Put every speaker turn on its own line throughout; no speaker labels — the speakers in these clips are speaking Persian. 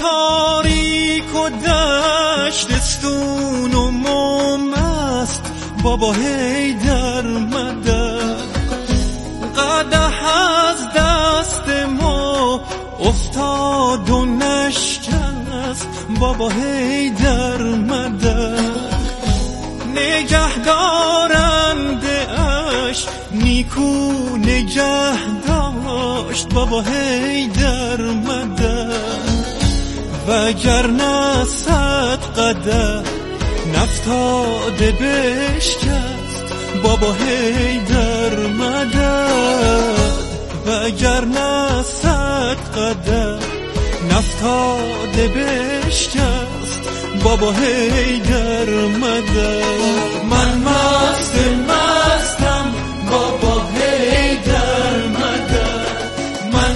تاریک و دشتستون و موم است بابا حیدر مدد. قدح از دست ما افتاد و نشکست بابا حیدر مدد. نگهدارنده اش نیکو نگه داشت بابا حیدر مدد. وگرنه 100 قدح نفتاده بشکست بابا حیدر مدد. وگرنه 100 قدح نفتاده بشکست بابا حیدر مدد. من مستم بابا حیدر مدد. من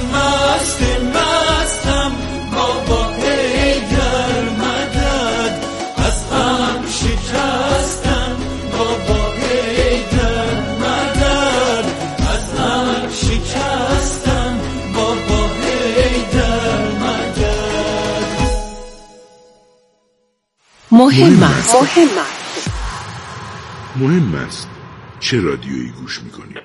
مستم بابا حیدر مدد. از هم شکستم بابا حیدر مدد. از هم شکستم بابا حیدر مدد.
مهم است چه رادیویی گوش میکنید.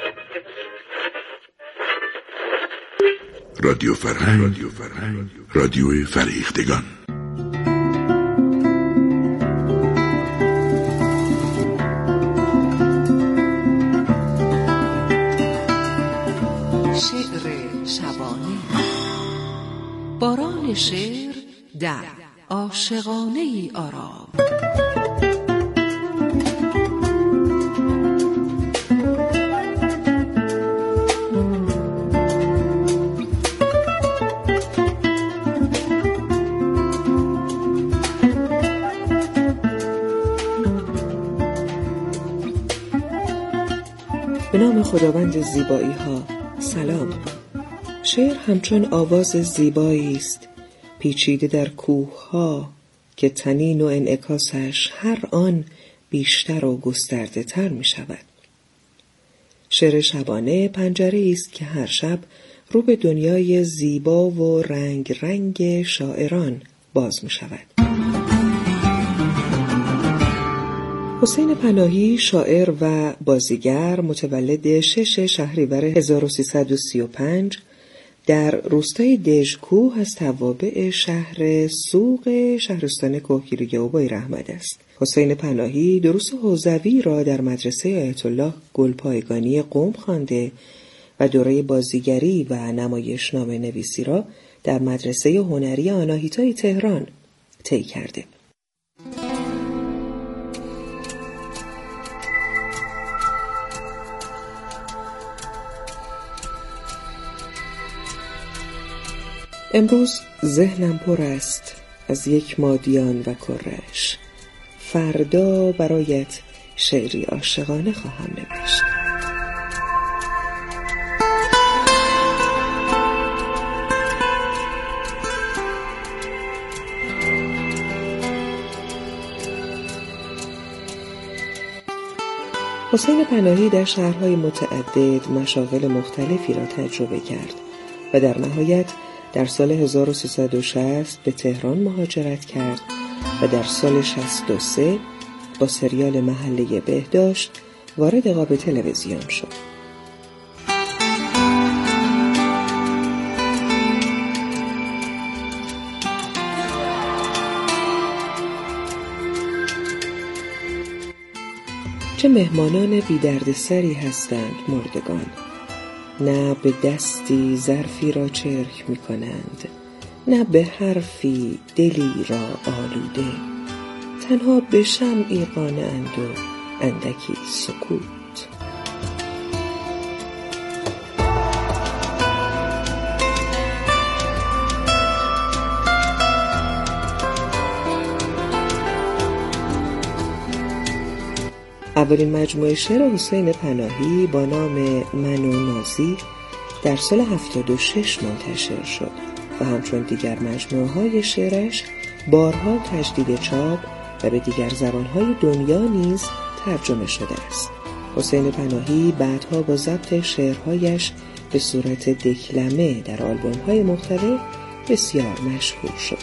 رادیو فرهنگ، رادیوی فرهیختگان.
شعر شبانه. باران شعر در عاشقانه ای آرام.
به نام خداوند زیبایی ها سلام. شعر همچون آواز زیبایی است پیچیده در کوه ها که طنین و انعکاسش هر آن بیشتر و گسترده تر می شود. شعر شبانه پنجره است که هر شب رو به دنیای زیبا و رنگ رنگ شاعران باز می شود. حسین پناهی شاعر و بازیگر متولد 6 شهریور 1335 در روستای دژکوه از توابع شهر سوق شهرستان کهگیلوی اوبای رحمت است. حسین پناهی دروس حوزوی را در مدرسه آیت الله گلپایگانی قم خوانده و دوره بازیگری و نمایشنامه نویسی را در مدرسه هنری آناهیتای تهران طی کرده. امروز ذهنم پر است از یک مادیان و کرش. فردا برایت شعری عاشقانه خواهم نوشت. حسین پناهی در شهرهای متعدد مشاغل مختلفی را تجربه کرد و در نهایت در سال 1360 به تهران مهاجرت کرد و در سال 63 با سریال محله بهداشت وارد قاب تلویزیون شد. چه مهمانان بی دردسری هستند مردگان، نه به دستی ظرفی را چرک می کنند، نه به حرفی دلی را آلوده، تنها به شمعی قانع‌اند و اندکی سکوت. اولین مجموعه شعر حسین پناهی با نام من و نازی در سال 76 منتشر شد و همچون دیگر مجموعه‌های شعرش بارها تجدید چاپ و به دیگر زبانهای دنیا نیز ترجمه شده است. حسین پناهی بعدها با ضبط شعرهایش به صورت دکلمه در آلبوم‌های مختلف بسیار مشهور شد.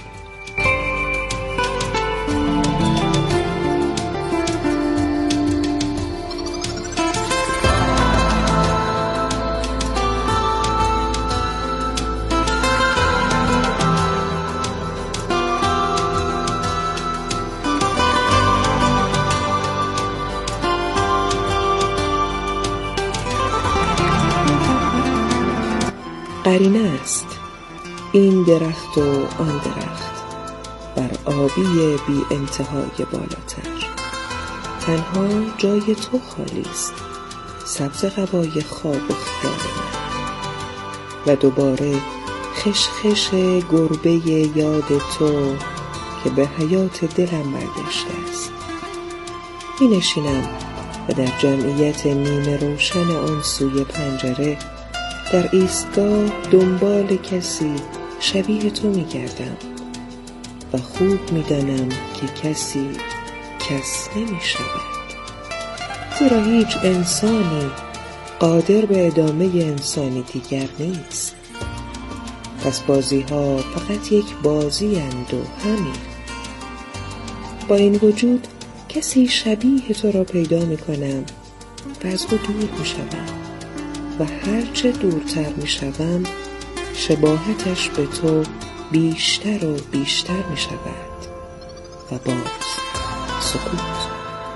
قرینه است این درخت و آن درخت بر آبی بی انتهای بالاتر. تنها جای تو خالی است، سبز قبای خواب و خیال من. و دوباره خشخش گربه یاد تو که به حیات دلم برگشته است. می نشینم و در جمعیت نیمه روشن آن سوی پنجره در ایستگاه دنبال کسی شبیه تو می گردم و خوب می دانم که کسی کس نمی شود، زیرا هیچ انسانی قادر به ادامه انسانی دیگر نیست. پس بازی ها فقط یک بازی اند و همین. با این وجود کسی شبیه تو را پیدا می کنم و از او دور می شدم و هرچه دورتر می شدم شباهتش به تو بیشتر و بیشتر می شود و باز سکوت.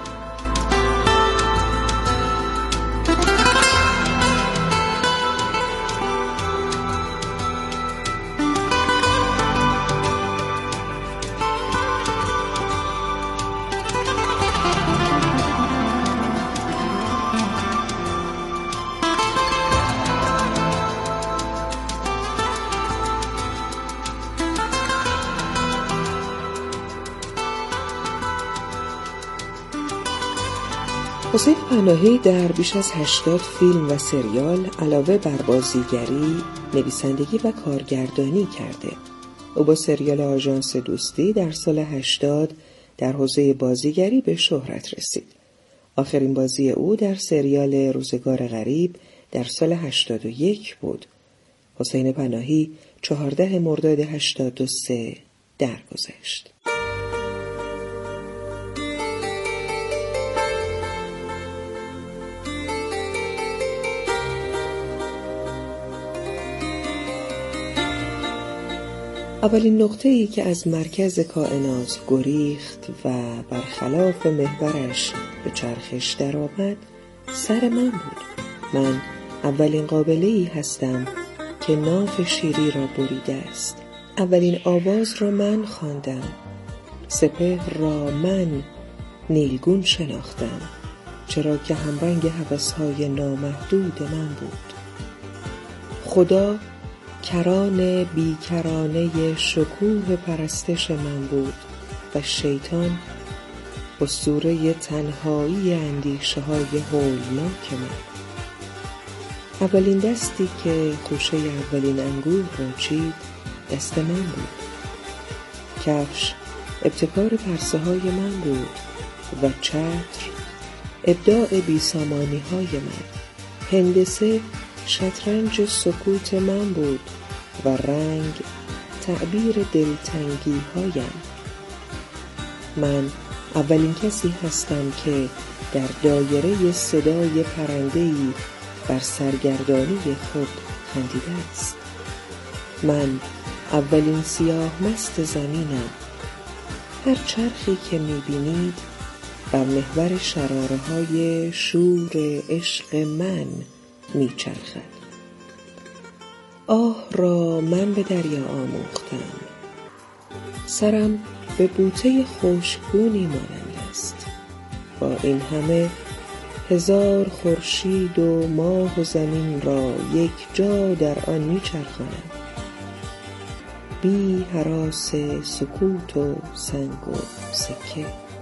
حسین پناهی در بیش از 80 فیلم و سریال علاوه بر بازیگری، نویسندگی و کارگردانی کرده. او با سریال آژانس دوستی در سال 80 در حوزه بازیگری به شهرت رسید. آخرین بازی او در سریال روزگار غریب در سال 81 بود. حسین پناهی 14 مرداد 83 درگذشت. اولین نقطه‌ای که از مرکز کائنات گریخت و برخلاف محورش به چرخش درآمد سر من بود. من اولین قابله‌ای هستم که ناف شیری را بریده است. اولین آواز را من خواندم. سپهر را من نیلگون شناختم، چرا که همرنگ هوس‌های نامحدود من بود. خدا کران بیکرانه شکوه پرستش من بود و شیطان اسطوره تنهایی اندیشه های هولناک من. اولین دستی که خوشه اولین انگور را چید دست من بود. کفش ابتکار پرسه های من بود و چتر ابداع بیسامانی های من. هندسه شطرنج سکوت من بود و رنگ تعبیر دلتنگی هایم. من اولین کسی هستم که در دایره صدای پرنده‌ای بر سرگردانی خود خندیده است. من اولین سیاه مست زمینم. هر چرخی که می‌بینید بر محور شراره های شور عشق من میچرخد. آه را من به دریا آموختم. سرم به بوته خشکگونی مانند است. با این همه 1000 خورشید و ماه و زمین را یک جا در آن میچرخانم، بی هراس سکوت و سنگ و سکه.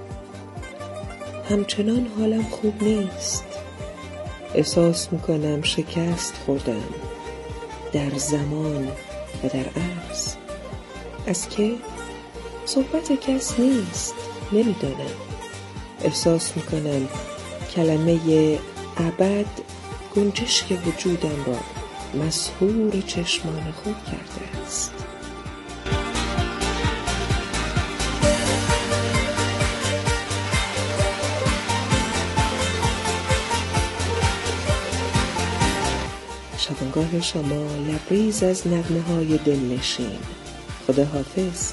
همچنان حالم خوب نیست. احساس میکنم شکست خوردم در زمان و در عرض. از که صحبت کس نیست، نمیدانم. احساس میکنم کلمه ابد گنجشک وجودم را مسحور چشمان خود کرده است. همراه شما لبریز از نغمه‌های دلنشین. خداحافظ.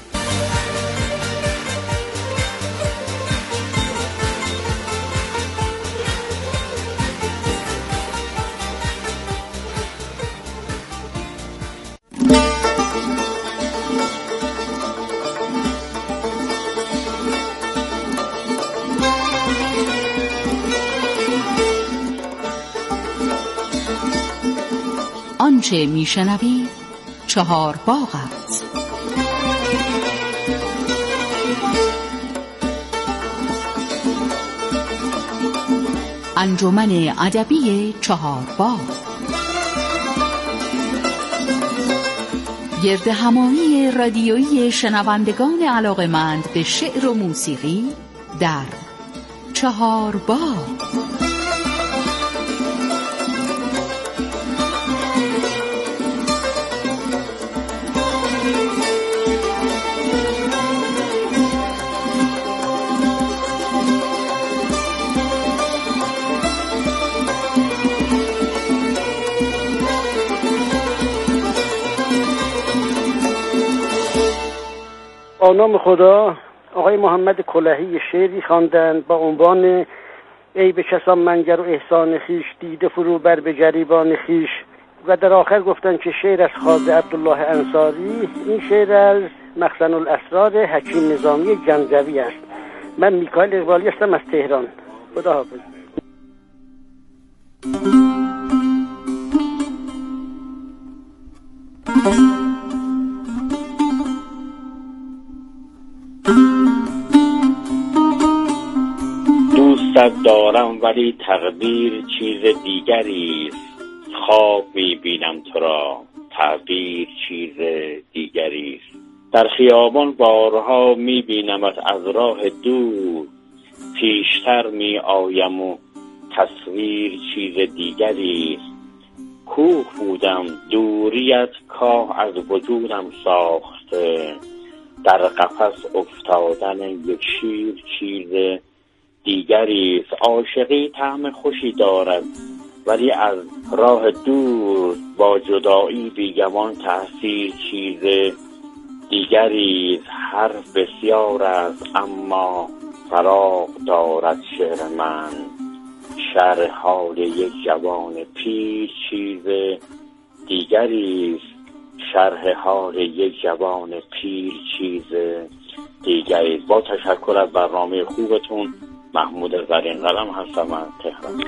آنچه میشنوید 4 باغ است. انجمن ادبی 4 باغ گرد همایی رادیویی شنوندگان علاقه‌مند به شعر و موسیقی در 4 باغ.
با نام خدا. آقای محمد کلهی شعری خواندند با عنوان ای به کسان منگر و احسان خیش، دیده فرو بر به گریبان خیش، و در آخر گفتند که شعر از خواجه عبدالله انصاری. این شعر از مخزن الاسرار حکیم نظامی گنجوی است. من میکائیل اقبالی هستم از تهران. خداحافظ.
دوستت دارم ولی تقدیر چیز دیگری است. خواب میبینم تو را، تعبیر چیز دیگری است. در خیابان بارها میبینمت از راه دور، پیشتر میآیم و تصویر چیز دیگری است. کوه بودم دوریت کاه از وجودم ساخته، در قفس افتادن یک شیر چیز دیگری است. عاشقی طعم خوشی دارد ولی از راه دور، با جدایی بیگمان تأثیر چیز دیگری است. حرف بسیار است اما فراغ دارد شعر من، شرح حال یک جوان پیر چیز دیگری است. شرح حال یک جوان پیر چیز دیگری است. با تشکر از برنامه خوبتون، محمود زرین قلم هستم از تهران.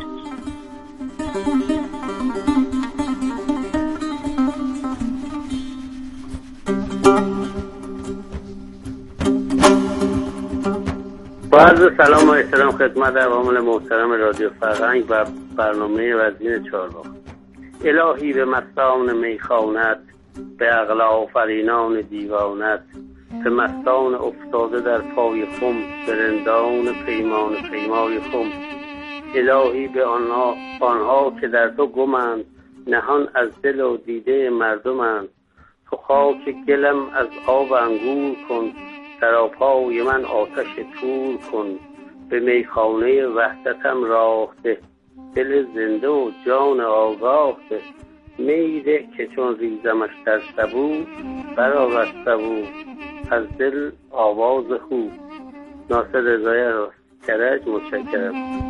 با عرض سلام و احترام خدمت عوامل محترم رادیو فرهنگ و برنامه وزین 4 باغ. الهی به مستان میخانت، به عقل آفرینان دیوانت، به مستان افتاده در پای خم، به رندان پیمای خم. الهی به آنها که در تو گمند، نهان از دل و دیده مردمند. تو خاک گلم از آب انگور کن، در پای من آتش طور کن. به میخانه وحدتم راه ده، دل زنده و جان آگاه ده. میده که چون ریزمش در سبو، برآورد سبو از دل آواز خوب. ناصر رضایی کرج. متشکرم.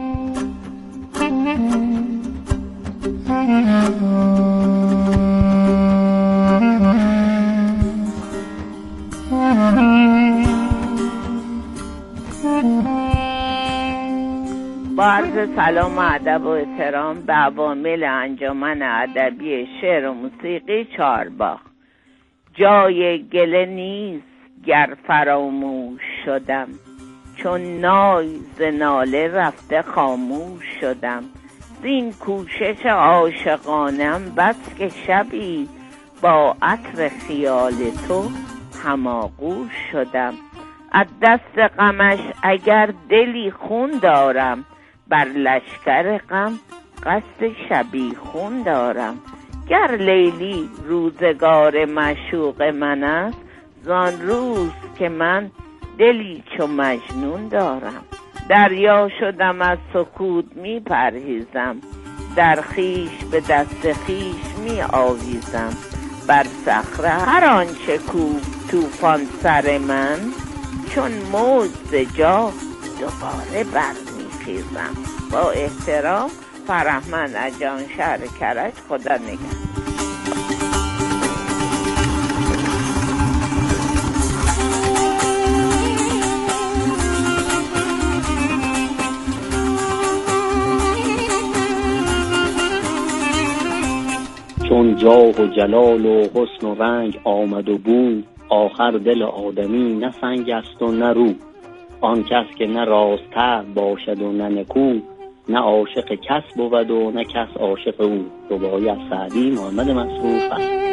با عرض سلام و ادب و احترام به عوامل انجمن ادبی شعر و موسیقی 4 باغ. جای گله نیست گر فراموش شدم، چون نای ز ناله رفته خاموش شدم. زین کوشش عاشقانم بس که شبی، با عطر خیال تو هماغوش شدم. از دست غمش اگر دلی خون دارم، بر لشکر غم قصد شبیخون دارم. گر لیلی روزگار معشوق من است، زان روز که من دلی چو مجنون دارم. دریا شدم از سکوت می پرهیزم، در خیش به دست خیش می آویزم بر صخره هر آنچه کو طوفان سر من، چون موج ز جا دوباره برمیخیزم. با احترام، فرهمند از جان شهر کرج. خدا نگهدار.
چون جاه و جلال و حسن و رنگ آمد و بود، آخر دل آدمی نه سنگ است و نه رو. آن کس که نه راست‌تر باشد و نه نکو، نه عاشق کس بود و نه کس عاشق او. رباعی از سعدی محمد مصروف است.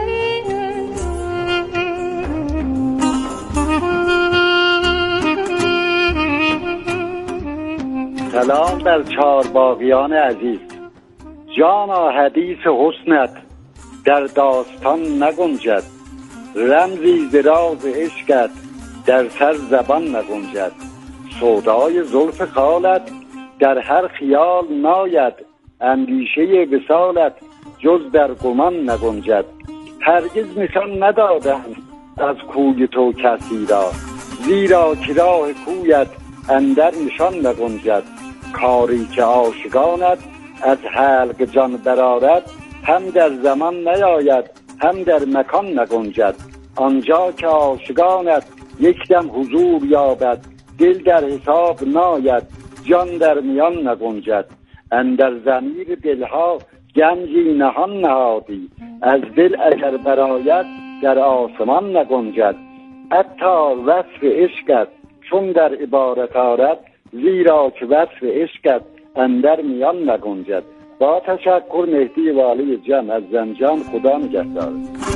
سلام در چارباغیان عزیز. جانا حدیث حسنت در داستان نگنجد، رمزی ز راز عشقت در سر زبان نگنجد. سودای زلف خالت در هر خیال ناید، اندیشه وصالت جز در گمان نگنجد. هرگز نشان ندادند از کوی تو کسی را، زیرا که راه کویت اندر نشان نگنجد. کاری که عاشقانت از حلق جان برآرد، هم در زمان نیاید هم در مکان نگنجد. آنجا که عاشقانت یک دم حضور یابد، دل در حساب ناید جان در میان نگنجد. اندر ضمیر دلها گنجی نهان نهادی، از دل اگر برآید در آسمان نگنجد. حتی وصف عشقت چون در عبارت آرد، زیرا که وصف عشقت اندر میان نگنجد. با تشکر، مهدی والی جمع از زنجان. خدا نگهدار.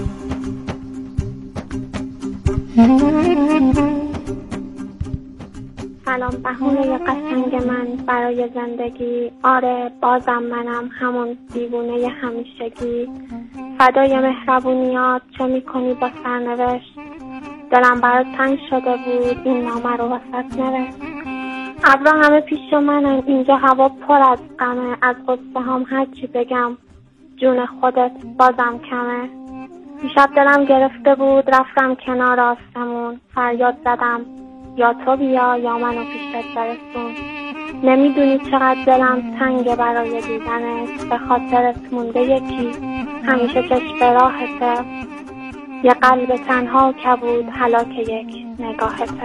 سلام بهونه قشنگ من برای زندگی. آره بازم منم همون دیوونه همیشگی. فدای مهربونیات چه میکنی با سرنوشت، دلم برات تنگ شده بود این نامه رو واسط نوشت. ابرا همه پیش منن، اینجا هوا پر از غمه، از قصه هم هرچی بگم جون خودت بازم کمه. دیشب دلم گرفته بود رفتم کنار آسمون، فریاد زدم یا تو بیا یا منو پیشت برسون. نمیدونی چقدر دلم تنگه برای دیدنت، به خاطرت مونده یکی همیشه چشم به راهته. یه قلب تنها کبود هلاک یک نگاهته.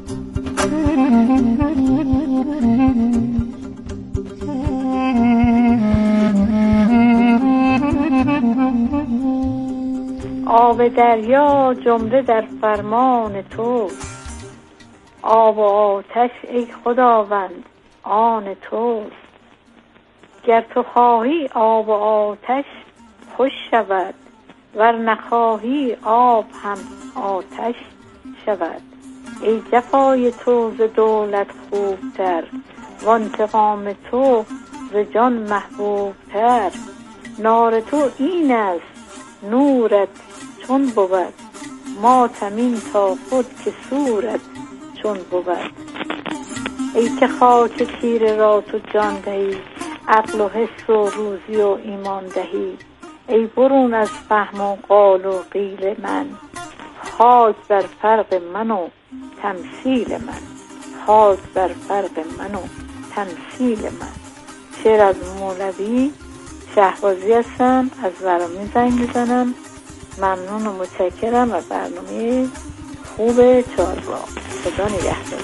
آب دریا جمله در فرمان تو، آب و آتش ای خداوند آن توست. گر تو خواهی آب و آتش خوش شود، ور نخواهی آب هم آتش شود. ای جفای تو ز دولت خوبتر، و انتقام تو ز جان محبوبتر. نار تو این است نورت چون بود، ماتمین تا خود که صورت چون بود. ای که خاک تیره را تو جان دهی، عقل و حس و روزی و ایمان دهی. ای برون از فهم و قال و قیل من، خاک بر فرق من و تمثیل من. خاک بر فرق من و تمثیل من. شعر از مولوی. شهبازی هستم، از ورامین زنگ میزنم. ممنون و متشکرم از برنامه خوب چهارراه. خدا نگهدار.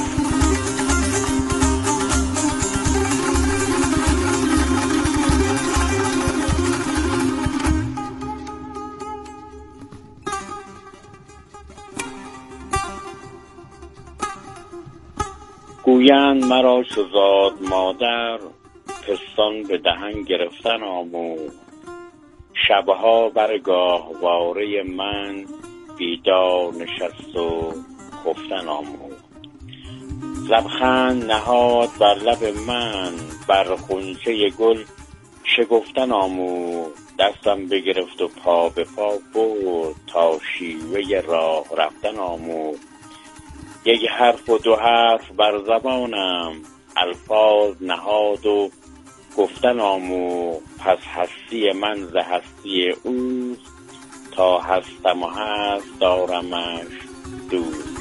گویند مرا چو زاد مادر، پستان به دهن گرفتن آموخت. شبها بر گاهواره من، بیدار نشست و خفتن آموخت. لبخند نهاد بر لب من، بر غنچه گل شکفتن آموخت. دستم بگرفت و پا به پا برد، تا شیوه راه رفتن آموخت. یک حرف و دو حرف بر زبانم، الفاظ نهاد و گفتن آموخت پس هستی من ز هستی اوست، تا هستم و هست دارمش دوست.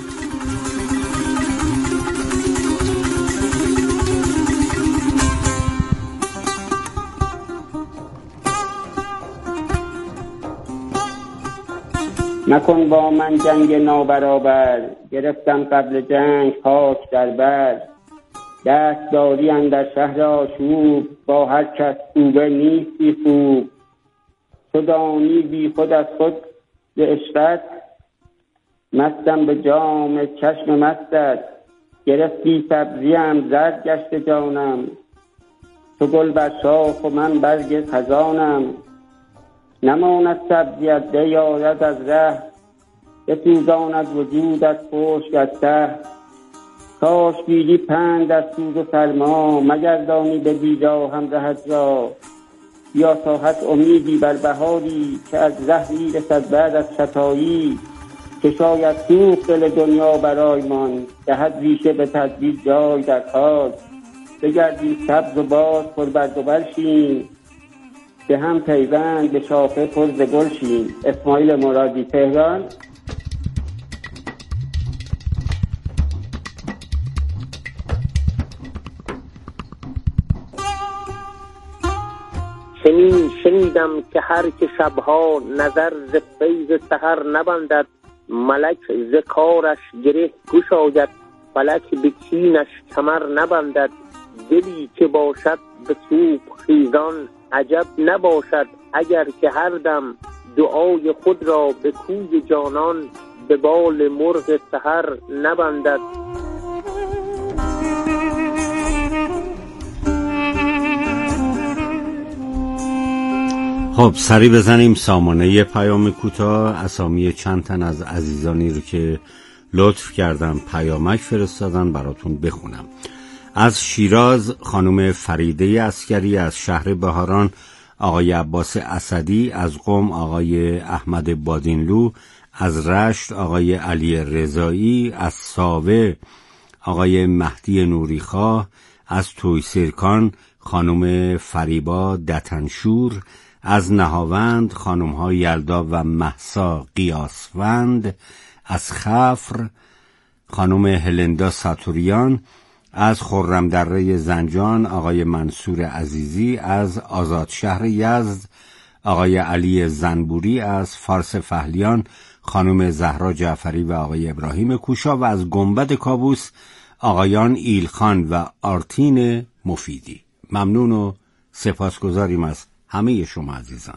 مکن با من جنگ نابرابر، گرفتم قبل جنگ خاک در بر. دست داری اندر شهر آشوب، با هر کس خوبه نیستی خوب. تو دانی بی خود از خود ز عشقت، مستم به جام چشم مستت. گرفتی سبزیم زرد گشت جانم، تو گل بر شاخ و من برگ خزانم. نماند سبزیت بیاید از ره، بسوزاند وجودت خشک از ته. کاش بیدی پند از سوز و سرما، مگردانی به بیجا همرهت را. یا ساحت امیدی بر بهاری، که از زهری رسد بعد از شتایی. که شاید سوخت دل دنیا برایمان، دهد ریشه به تدبیر جای در خاک. بگردی سبز و باز پر برگ و برشیم، به هم پیوند به شاخه پر ز گل شیم. اسماعیل مرادی، تهران.
شنیدم که هر که شبها نظر ز فیض سحر نبندد، ملک ز کارش گره گشاید، فلک به کینش کمر نبندد. دلی که باشد به سوق خیزان، عجب نباشد اگر که هر دم دعای خود را به کوی جانان، به بال مرغ سحر نبندد.
خب سری بزنیم سامانه پیام کوتاه. اسامی چند تن از عزیزانی رو که لطف کردن پیامک فرستادن براتون بخونم. از شیراز خانم فریده عسکری، از شهر بهاران آقای عباس اسدی، از قم آقای احمد بادینلو، از رشت آقای علی رضایی، از ساوه آقای مهدی نوریخواه، از تویسرکان خانم فریبا دتنشور، از نهاوند خانم‌ها یلدا و مهسا قیاسوند، از خفر خانم هلندا ساتوریان، از خرم دره زنجان آقای منصور عزیزی، از آزاد شهر یزد آقای علی زنبوری، از فارس فهلیان خانم زهرا جعفری و آقای ابراهیم کوشا، و از گنبد کابوس آقایان ایلخان و آرتین مفیدی. ممنون و سپاسگزاریم از همه شما عزیزان.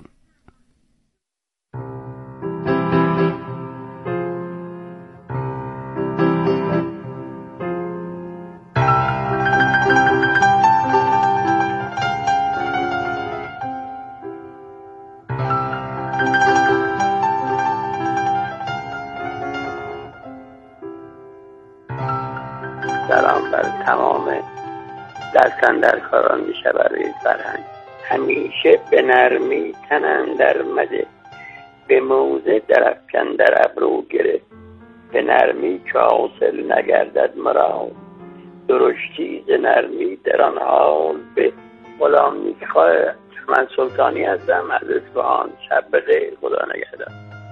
سلام بر تمام دستاندرکاران میشه برای فرهنگ. همیشه به نرمی تن اندر مده، به موزه درفکن در ابرو گره. به نرمی که حاصل نگردد مراد، درشتی ز نرمی در آن حال به. غلام نیکخواه من سلطانی هستم از اصفهان. شب بخیر، خدا نگهدار.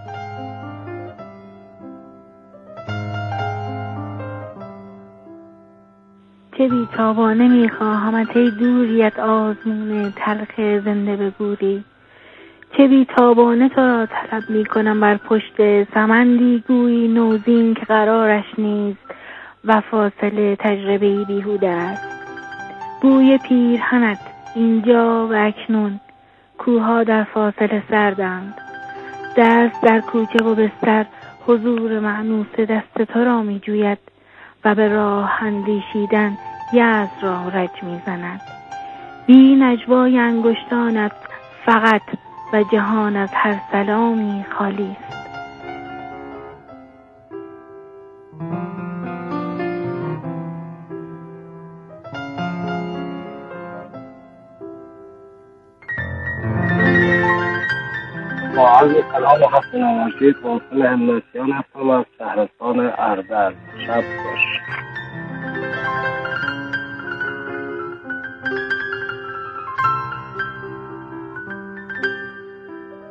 چه بیتابانه میخواهمت ای دوریت آزمون تلخ زنده بگوری. چه بیتابانه تو را طلب میکنم بر پشت سمندی گویی نوزین که قرارش نیست و فاصله تجربه‌ای بیهوده است. بوی پیرهنت اینجا و اکنون، کوها در فاصله سردند. دست در کوچه و بستر حضور مأنوس دست تو را می جوید و به راه اندیشیدن یأس را رج می زند. بی نجوای انگشتانت فقط و جهان از هر سلامی خالی است.
با عرض سلام و خسته نباشید. محسن همتیان هستم از شهرستان اردل. شب خوش.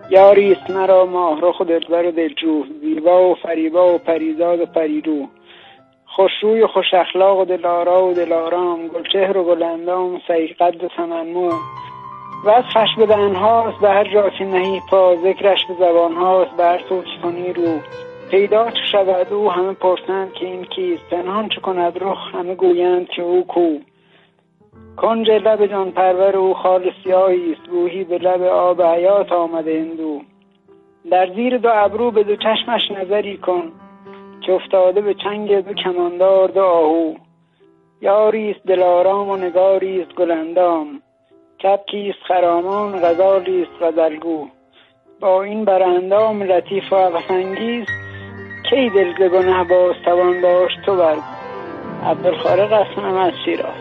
یاریست مرا ماهرخ و دلبر و دلجو، زیبا و فریبا و پریزاد و پریرو، خوشروی و خوش اخلاق و دلارا و دلارام، گلچهر و گلندام و سعی قد و سمنمو. وصفش به دهن‌هاست به هر جا که نهی پا، ذکرش به زبان‌هاست به هر سو که کنی رو. پیدا چو شود او همه پرسند که این کیست، پنهان چو کند رخ همه گویند که او کو. کنج لب جان پرور او خال سیاهی است، گویی به لب آب حیات آمده هندو. در زیر دو ابرو به دو چشمش نظری کن، که افتاده به چنگ دو کماندار دو آهو. یاریست دلارام و نگاریست گلندام، کبکیست خرامان غزالیست غزلگو. با این براندام لطیف و هوس‌انگیز، کی دل ز گنه باز توان داشت تو برگو. عبدالخالق هستم از شیراز.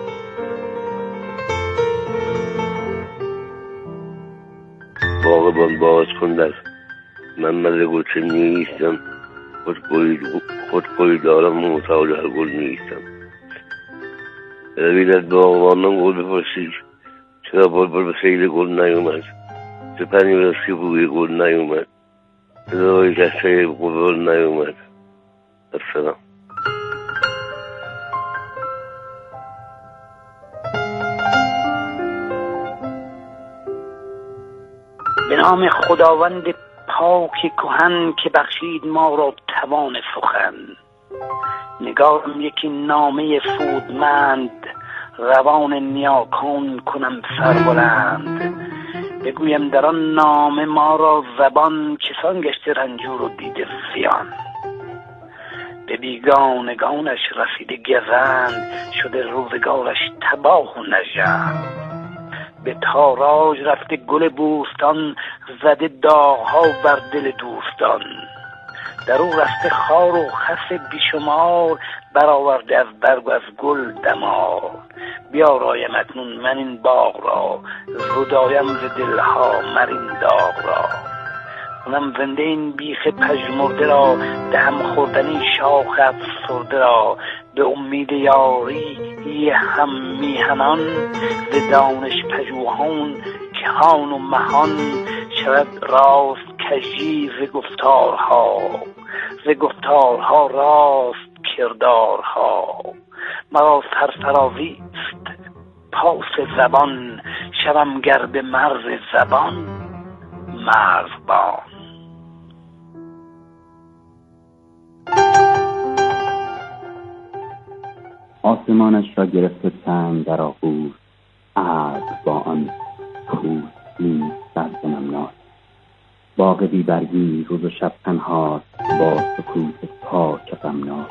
باغبان باز کن در من مزه گلچه نیستم، خود دارم محتاج هر گل نیستم. روید از باغبانان گل بپرسید چرا بلبل به سیل گل نیومد، سپنی به دستی بوی گل نیومد، صدای کسی گل نیومد. السلام.
به نام خداوند پاک کهن که بخشید ما را توان سخن. نگارم یکی نامه فودمند، روان نیاکان کنم سربلند. بگویم در آن نامه ما را زبان، کسان گشته رنجور و دیده زیان. به بیگانگانش رسیده گزند، شده روزگارش تباه و نژند. به تاراج رفته گل بوستان، زده داغ‌ها بر دل دوستان. در او رسته خار و خس بیشمار، برآورده از برگ و از گل دمار. بیارایم اکنون من این باغ را، زدایم ز دلها مر این داغ را. کنم زنده این بیخ پژمرده را، دهم خوردنی شاخ افسرده را. به امید یاری هم میهنان، ز دانش پژوهان کهان و مهان. شود راست کژی ز گفتارها راست کردارها. مرا سرفرازی است پاس زبان، شوم گر به مرز زبان مرزبان.
آسمانش را گرفته سنگ در آغوش، ابر با آن پوستین سبز نمناک. باغ بیبرگی روز و شب تنهاست، با سکوت پاک غمناک.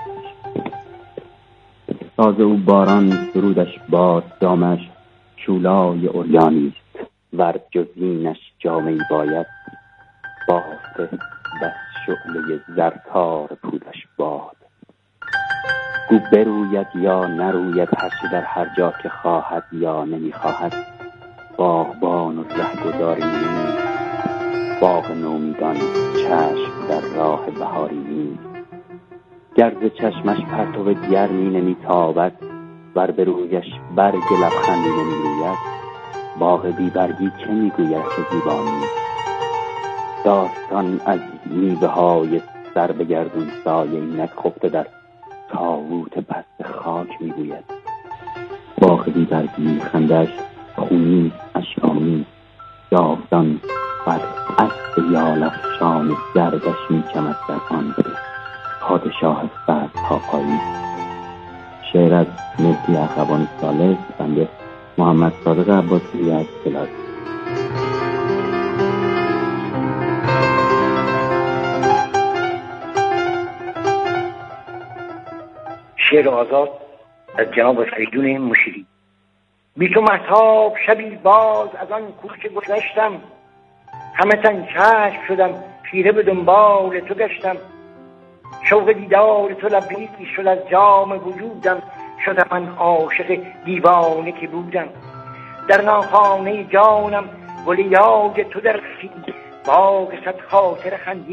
ساز او باران، سرودش باد، دامش شولای عریانی است. ور جز اینش جامه‌ای باید، بافته بس شعله زرتار پودش باد. گو بروید یا نروید، هرچه در هر جا که خواهد یا نمیخواهد. باغبان و رهگذاری نیست، باغ نومیدان چشم در راه بهاری نیست. گرد چشمش پرتو گرمی نمیتابد، ور به رویش برگ لبخندی نمیروید. باغ بیبرگی چه میگوید که زیبا نیست، داستان از میوه های سر بگردون سایه اینک خفته در تاووت پست خاک میگوید. باغ بیبرگی خندش خونی اشکامی، جاودان بر اسب یالافشان گردش میچمد در آن پادشاه فرد تا پایی. شعر از مهدی اخوان صالح، بنده محمد صادق عباسی از فلات.
شعر آزاد از جناب فریدون مشیری. بی تو مهتاب شبی باز از آن کوچه گذشتم، همه تن چشم شدم خیره به دنبال تو گشتم. شوق دیدار تو لبریز شد از جام وجودم، شدم من عاشق دیوانه که بودم. در ناخانه جانم گل یاد تو درخشید، باغ صد خاطر خندید.